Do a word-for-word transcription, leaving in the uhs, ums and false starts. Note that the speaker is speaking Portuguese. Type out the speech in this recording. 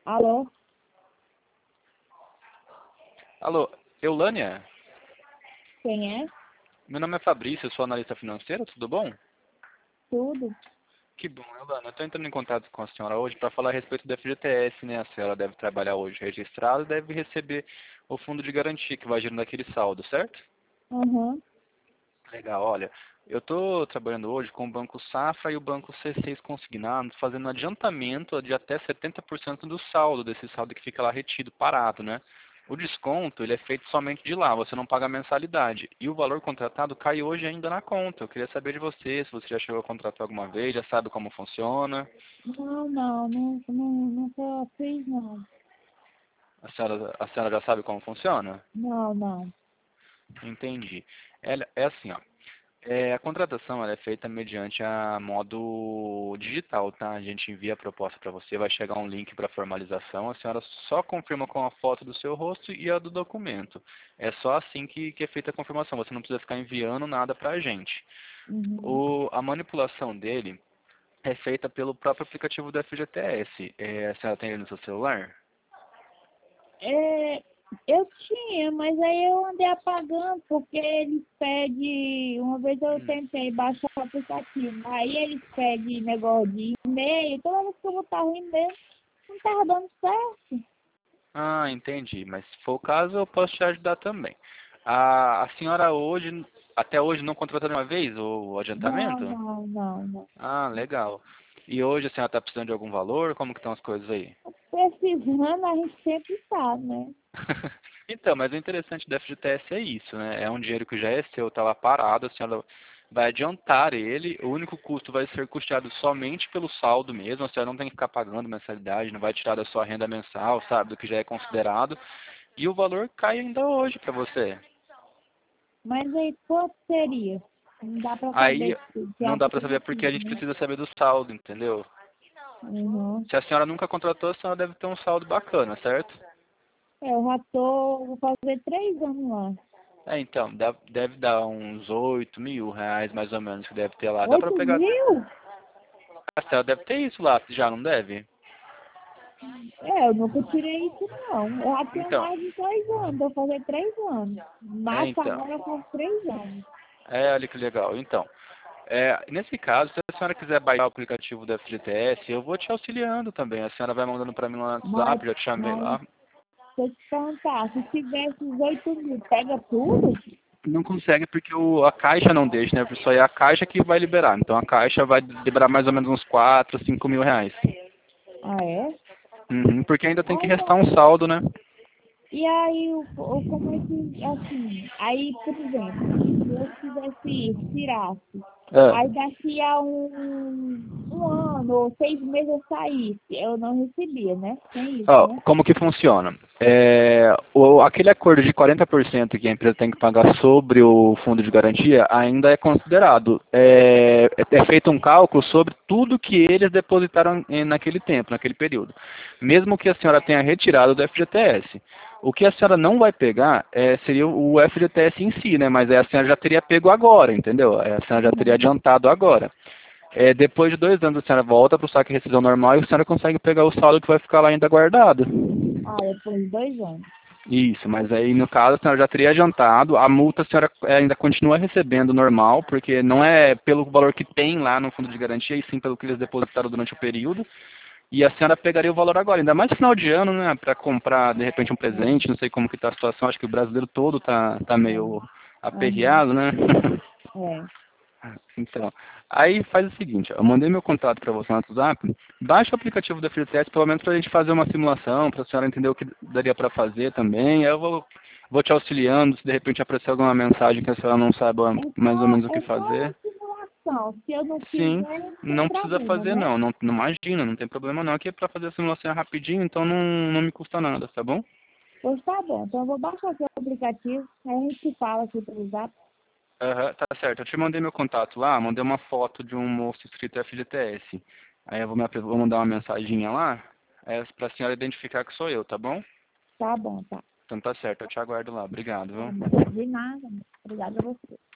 Alô? Alô, Eulânia? Quem é? Meu nome é Fabrício, eu sou analista financeiro, tudo bom? Tudo? Que bom, Eulânia. Eu estou entrando em contato com a senhora hoje para falar a respeito do F G T S, né? A senhora deve trabalhar hoje registrado e deve receber o fundo de garantia que vai gerando aquele saldo, certo? Uhum. Legal, olha, eu estou trabalhando hoje com o Banco Safra e o Banco C seis Consignado, fazendo um adiantamento de até setenta por cento do saldo, desse saldo que fica lá retido, parado, né? O desconto, ele é feito somente de lá, você não paga mensalidade. E o valor contratado cai hoje ainda na conta. Eu queria saber de você, se você já chegou a contratar alguma vez, já sabe como funciona. Não, não, não, não, nunca fiz, não. A senhora, a senhora já sabe como funciona? Não, não. Entendi. Ela, é assim, ó. É, a contratação ela é feita mediante a modo digital, tá? A gente envia a proposta para você, vai chegar um link para formalização, a senhora só confirma com a foto do seu rosto e a do documento. É só assim que, que é feita a confirmação, você não precisa ficar enviando nada para a gente. Uhum. O, a manipulação dele é feita pelo próprio aplicativo do F G T S. É, a senhora tem ele no seu celular? É, eu tinha, mas aí eu andei apagando porque eles pedem. Uma vez eu Hum. tentei baixar o aplicativo, aí eles pedem negócio de e-mail, toda vez que eu botava o e-mail, não tava dando certo. Ah, entendi. Mas se for o caso, eu posso te ajudar também. A, a senhora hoje, até hoje, não contratou nenhuma vez o, o Não, adiantamento? não, não, não. Ah, legal. E hoje a senhora está precisando de algum valor? Como que estão as coisas aí? Precisando, a gente sempre tá, né? Então, mas o interessante do F G T S é isso, né? É um dinheiro que já é seu, está lá parado, a senhora vai adiantar ele, o único custo vai ser custeado somente pelo saldo mesmo, a senhora não tem que ficar pagando mensalidade, não vai tirar da sua renda mensal, sabe, do que já é considerado, e o valor cai ainda hoje para você. Mas aí quanto seria? Não dá pra Aí saber se se é não dá para saber porque a aplicativo, gente né? precisa saber do saldo, entendeu? Uhum. Se a senhora nunca contratou, a senhora deve ter um saldo bacana, certo? É, eu já tô, vou fazer três anos lá. É, então, dá- deve dar uns oito mil reais mais ou menos que deve ter lá. Dá pra Oito pegar. mil? A senhora deve ter isso lá, já não deve? É, eu nunca tirei isso não. Eu já tenho Então, mais de três anos, vou fazer três anos. é Março então. agora eu faço três anos. É, olha que legal. Então, é, nesse caso, se a senhora quiser baixar o aplicativo do F G T S, eu vou te auxiliando também. A senhora vai mandando pra mim no Mas, WhatsApp, já te chamei mas, lá. se eu te perguntar, se tivesse os oito mil, pega tudo? Não consegue porque o, a caixa não deixa, né? Só é a caixa que vai liberar. Então a caixa vai liberar mais ou menos uns quatro, cinco mil reais. Ah, é? Uhum, porque ainda tem que Aí restar um saldo, né? e aí, o, o, como é que, assim, aí, por exemplo, se eu fizesse isso, tirasse, aí É. daqui a um, um ano ou seis meses eu saísse, eu não recebia, né? Tem isso, Ó, né? como que funciona? É, o, aquele acordo de quarenta por cento que a empresa tem que pagar sobre o fundo de garantia ainda é considerado. É, é feito um cálculo sobre tudo que eles depositaram em- naquele tempo, naquele período. Mesmo que a senhora tenha retirado do F G T S. O que a senhora não vai pegar é, seria o F G T S em si, né? Mas aí a senhora já teria pego agora, entendeu? Aí a senhora já teria Uhum. adiantado agora. É, depois de dois anos a senhora volta para o saque de rescisão normal e a senhora consegue pegar o saldo que vai ficar lá ainda guardado. Ah, depois de dois anos. Isso, mas aí no caso a senhora já teria adiantado, a multa a senhora eh, ainda continua recebendo normal, porque não é pelo valor que tem lá no fundo de garantia, e sim pelo que eles depositaram durante o período. E a senhora pegaria o valor agora, ainda mais no final de ano, né, para comprar de repente um presente, não sei como que está a situação, acho que o brasileiro todo tá, tá É, meio é, uhum, aperreado, né? é. Então, aí faz o seguinte, ó, eu mandei meu contato para você no WhatsApp, baixa o aplicativo da F G T S, pelo menos para a gente fazer uma simulação, para a senhora entender o que daria para fazer também, aí eu vou, vou te auxiliando, se de repente aparecer alguma mensagem que a senhora não saiba É mais ou só, menos o que é só uma fazer, simulação. Se eu não sim, fizer, não tem não precisa problema, fazer né? não, não, não imagina, não tem problema não, aqui é para fazer a simulação é rapidinho, então não, não me custa nada, tá bom? Pois tá bom. Então eu vou baixar seu aplicativo, aí a gente se fala aqui pelo zap. Aham, tá certo. Eu te mandei meu contato lá, mandei uma foto de um moço escrito F G T S. Aí eu vou, me, apre- vou mandar uma mensaginha lá, é, pra senhora identificar que sou eu, tá bom? Tá bom, tá. Então tá certo, eu te aguardo lá. Obrigado, Tá viu? bom. De nada. Obrigada a você.